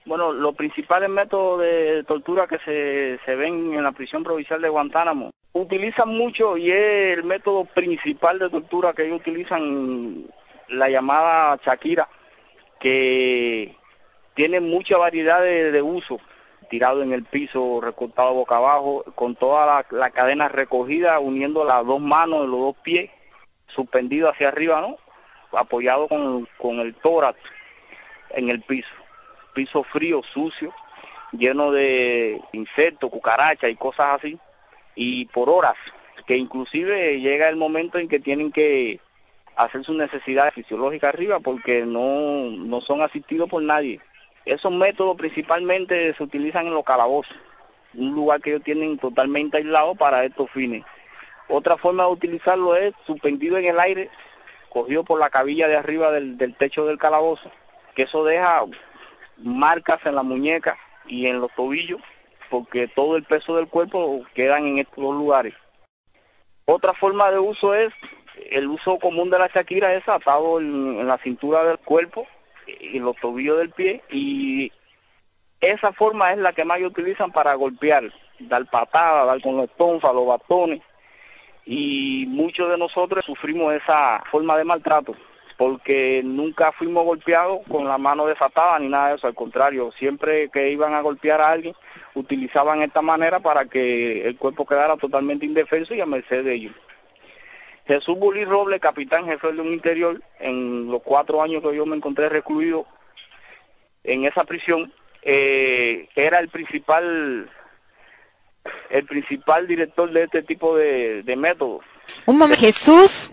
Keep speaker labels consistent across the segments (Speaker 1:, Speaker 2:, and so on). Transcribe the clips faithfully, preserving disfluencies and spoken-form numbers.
Speaker 1: Bueno, los principales métodos de tortura que se, se ven en la prisión provincial de Guantánamo utilizan mucho, y es el método principal de tortura que ellos utilizan, la llamada Shakira, que tiene mucha variedad de, de uso, tirado en el piso, recortado boca abajo, con toda la, la cadena recogida, uniendo las dos manos de los dos pies, suspendido hacia arriba, ¿no? Apoyado con, con el tórax en el piso. Piso frío, sucio, lleno de insectos, cucarachas y cosas así, y por horas, que inclusive llega el momento en que tienen que hacer sus necesidades fisiológicas arriba porque no, no son asistidos por nadie. Esos métodos principalmente se utilizan en los calabozos, un lugar que ellos tienen totalmente aislado para estos fines. Otra forma de utilizarlo es suspendido en el aire, cogido por la cabilla de arriba del, del techo del calabozo, que eso deja marcas en la muñeca y en los tobillos, porque todo el peso del cuerpo quedan en estos dos lugares. Otra forma de uso es, el uso común de la Shakira es atado en, en la cintura del cuerpo y los tobillos del pie, y esa forma es la que más utilizan para golpear, dar patadas, dar con los tonfas, los bastones, y muchos de nosotros sufrimos esa forma de maltrato, porque nunca fuimos golpeados con la mano desatada ni nada de eso, al contrario, siempre que iban a golpear a alguien, utilizaban esta manera para que el cuerpo quedara totalmente indefenso y a merced de ellos. Jesús Bulí Robles, capitán jefe de un interior, en los cuatro años que yo me encontré recluido en esa prisión, eh, era el principal el principal director de este tipo de, de métodos.
Speaker 2: Un momento, Jesús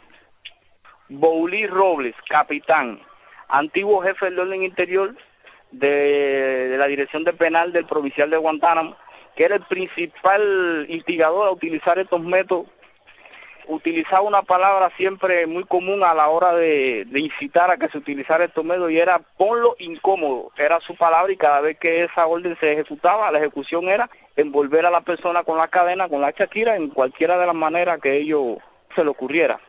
Speaker 1: Bulí Robles, capitán, antiguo jefe del orden interior de, de la Dirección de Penal del Provincial de Guantánamo, que era el principal instigador a utilizar estos métodos. Utilizaba una palabra siempre muy común a la hora de, de incitar a que se utilizara estos métodos, y era ponlo incómodo, era su palabra, y cada vez que esa orden se ejecutaba, la ejecución era envolver a la persona con la cadena, con la Shakira, en cualquiera de las maneras que ello se le ocurriera.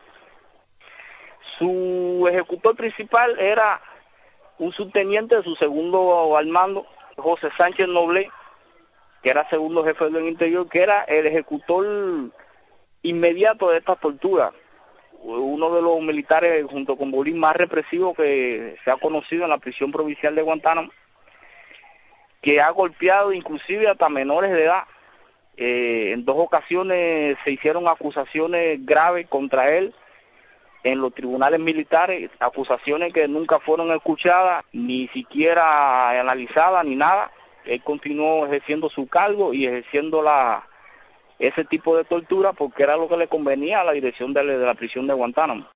Speaker 1: Su ejecutor principal era un subteniente de su segundo al mando, José Sánchez Noble, que era segundo jefe del interior, que era el ejecutor inmediato de esta tortura, uno de los militares junto con Bulí más represivos que se ha conocido en la prisión provincial de Guantánamo, que ha golpeado inclusive hasta menores de edad. Eh, en dos ocasiones se hicieron acusaciones graves contra él en los tribunales militares, acusaciones que nunca fueron escuchadas, ni siquiera analizadas, ni nada. Él continuó ejerciendo su cargo y ejerciendo la ese tipo de tortura porque era lo que le convenía a la dirección de la, de la prisión de Guantánamo.